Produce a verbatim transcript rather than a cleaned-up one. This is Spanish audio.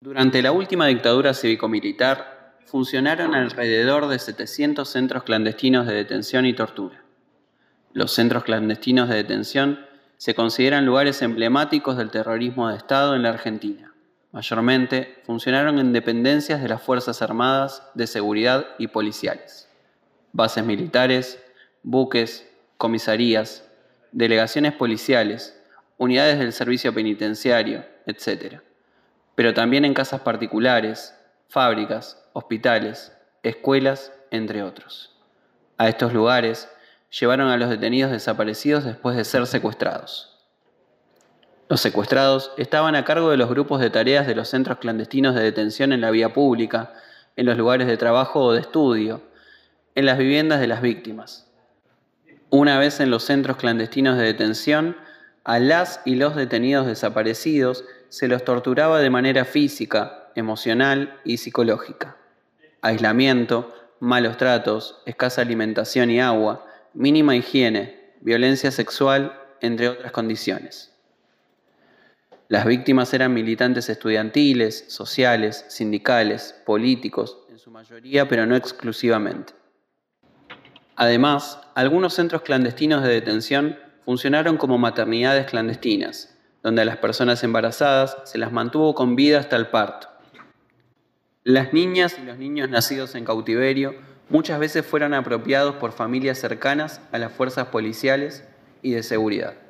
Durante la última dictadura cívico-militar, funcionaron alrededor de setecientos centros clandestinos de detención y tortura. Los centros clandestinos de detención se consideran lugares emblemáticos del terrorismo de Estado en la Argentina. Mayormente funcionaron en dependencias de las Fuerzas Armadas, de Seguridad y policiales. Bases militares, buques, comisarías, delegaciones policiales, unidades del servicio penitenciario, etcétera. Pero también en casas particulares, fábricas, hospitales, escuelas, entre otros. A estos lugares llevaron a los detenidos desaparecidos después de ser secuestrados. Los secuestrados estaban a cargo de los grupos de tareas de los centros clandestinos de detención en la vía pública, en los lugares de trabajo o de estudio, en las viviendas de las víctimas. Una vez en los centros clandestinos de detención, a las y los detenidos desaparecidos se los torturaba de manera física, emocional y psicológica. Aislamiento, malos tratos, escasa alimentación y agua, mínima higiene, violencia sexual, entre otras condiciones. Las víctimas eran militantes estudiantiles, sociales, sindicales, políticos, en su mayoría, pero no exclusivamente. Además, algunos centros clandestinos de detención funcionaron como maternidades clandestinas, donde a las personas embarazadas se las mantuvo con vida hasta el parto. Las niñas y los niños nacidos en cautiverio muchas veces fueron apropiados por familias cercanas a las fuerzas policiales y de seguridad.